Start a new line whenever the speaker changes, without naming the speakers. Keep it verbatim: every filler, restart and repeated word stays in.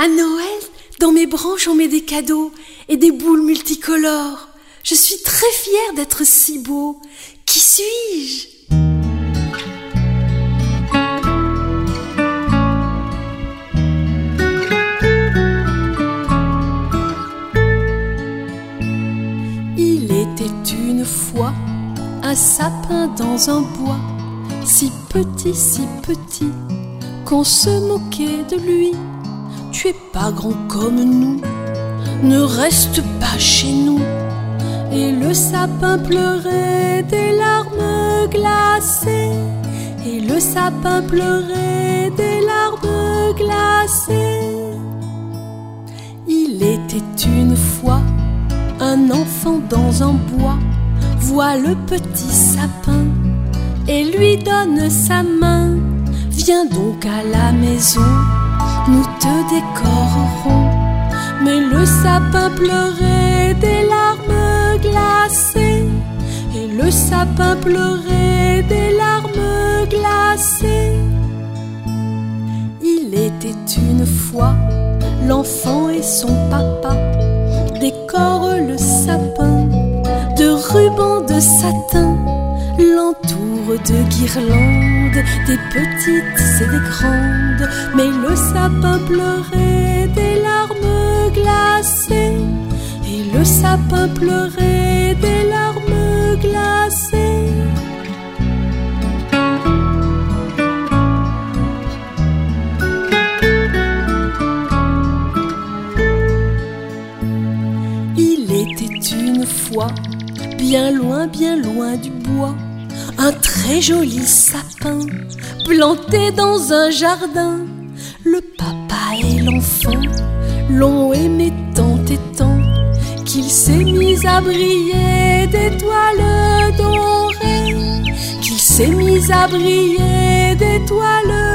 À Noël, dans mes branches, on met des cadeaux et des boules multicolores. Je suis très fière d'être si beau. Qui suis-je ? Il était une fois un sapin dans un bois, si petit, si petit, qu'on se moquait de lui. Tu es pas grand comme nous, ne reste pas chez nous. Et le sapin pleurait des larmes glacées. Et le sapin pleurait des larmes glacées. Il était une fois un enfant dans un bois, voit le petit sapin et lui donne sa main. Viens donc à la maison, nous te décorerons. Mais le sapin pleurait des larmes glacées. Et le sapin pleurait des larmes glacées. Il était une fois l'enfant et son papa décorent le sapin de rubans de satin, l'entourent de guirlandes, des petites et des grandes. Mais le sapin pleurait des larmes glacées. Et le sapin pleurait des larmes glacées. Il était une fois, bien loin, bien loin du bois, un très joli sapin planté dans un jardin. Le papa et l'enfant l'ont aimé tant et tant qu'il s'est mis à briller d'étoiles dorées. Qu'il s'est mis à briller d'étoiles